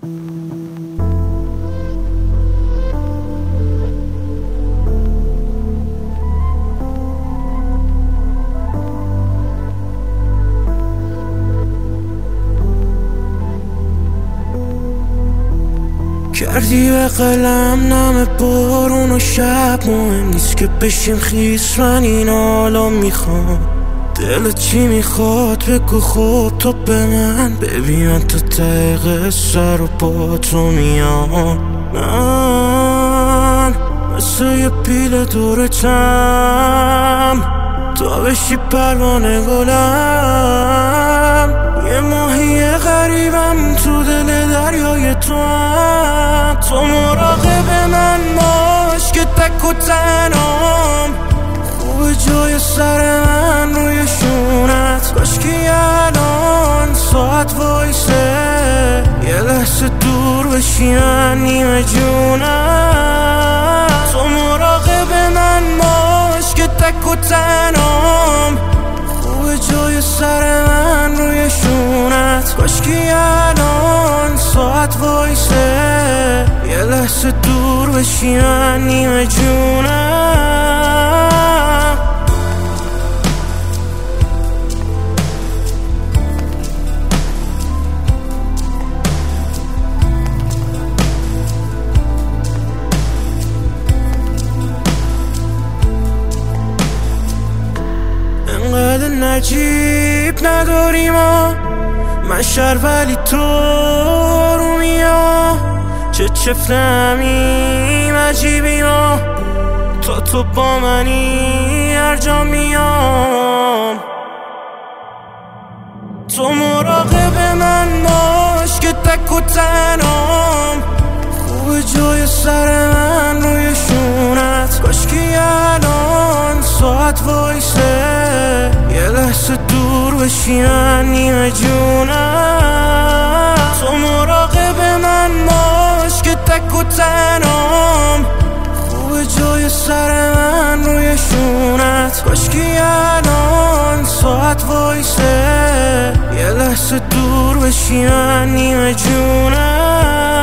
کردی به قلم نم بارون و شب، مهم نیست که بشیم خیس، من این حالا میخوام. دلت چی میخواد بگو، خوب تو به من ببین تا ته قصه رو با تو میام. من مثل یه پیل دورتم، تو بشی پروانه گلم. یه ماهی غریبم تو دل دریای تو هم. تو مراقب من باش که تک و تنام، خوب جای سر من روی شونت. کاشکی الان ساعت وایسه، یه لحظه دور بشی من نیمه جونم. تو مراقب من باش که تک و تنام، خوب جای سر من روی شونت. کاشکی الان ساعت وایسه، یه لحظه دور بشی من نیمه جونم. انقدر نجیب نداری ما، من شهر ولی تو رو میام. چه چفتمیم عجیبی ما، تو با منی هر جا میام. تو مراقب من باش که تک و تنام، خوب جای سر من روی شونت. کاشکی الان ساعت وایسه، یه لحظه دور بشی من نیمه جونم. تو مراقب من باش که تک و تنام، خوب جای سر من روی شونت. کاشکی الان ساعت وایسه، یه لحظه دور بشی من نیمه جونم.